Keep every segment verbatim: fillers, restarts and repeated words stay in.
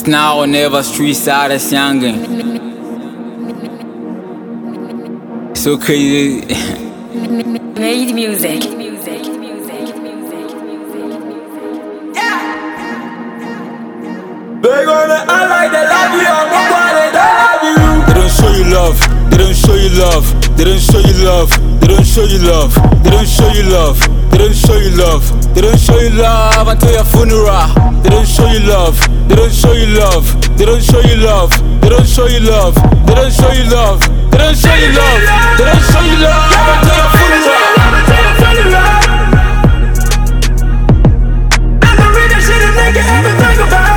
It's now or never, street side is youngin'. So crazy. Made music. They gonna act like they love you, I'm not they don't love you. They don't show you love, they don't show you love, they don't show you love, they don't show you love, they don't show you love, they don't show you love, they don't show you love until your funeral. They don't show you love, they don't show you love, they don't show you love, they don't show you love, they don't show you love, they don't show you love, they don't show you love until your funeral. That's the real shit a nigga ever think about.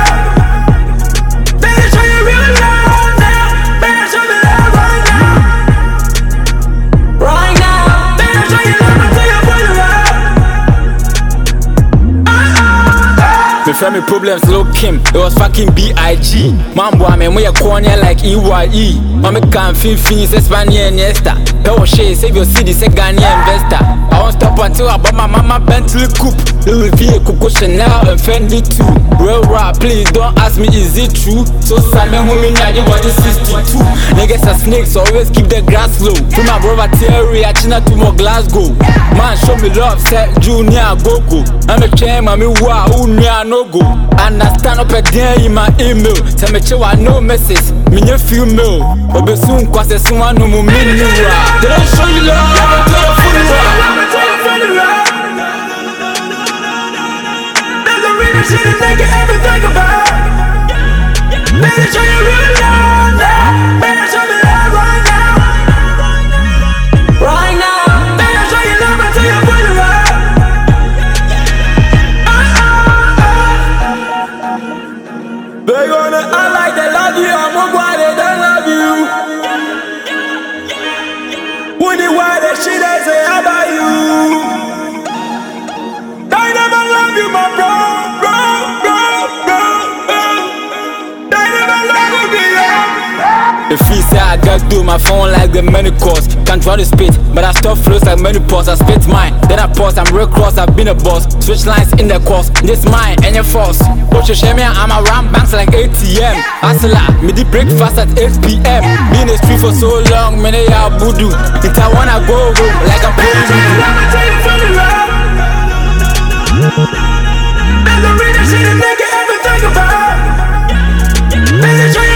Me friend me problems, Lil Kim, it was fucking B I G. Man boy, me moya cornea like E Y E. Mama can fin fin, say Spanier and Nesta. Power shade, save your city, say Ghanaian investor. I won't stop until I bought my mama Bentley coupe. Louis V, Coco Chanel, and Fendi too. Real rap, please don't ask me, is it true? So sad, man, who me nyadi was sixty-two. Niggas are snakes, always keep the grass low. To my brother Terry, I china to more Glasgow. Man, show me love, set Junior Gogo. I'm a chain, mommy, wow, who no go. Understand up a day in my email. Tell me chewa no message. Me no female. But be soon cause there's someone no more me. They don't show you love. They don't show you love. That's the real shit a nigga ever think about. Better show you real love now. Better show me love right now. Right now. Better show you love until you put it right. They gonna act like they love you, I'm not why they don't love you. When they why that shit they say about you. They never love you, my bro, bro, bro, bro, bro. They never love you, bro. The free say I got do my phone like the many calls. Can't try to spit, but I stop flows like many pause. I spit mine, then I pause, I'm real cross, I've been a boss. Switch lines in the course, this mine and your force. Watch your shame, I'm around banks like A T M. Hustler, me the breakfast at eight P M Been in the street for so long, many ya voodoo. If I wanna go home, like I'm playing voodoo. That's the real shit a nigga ever think about.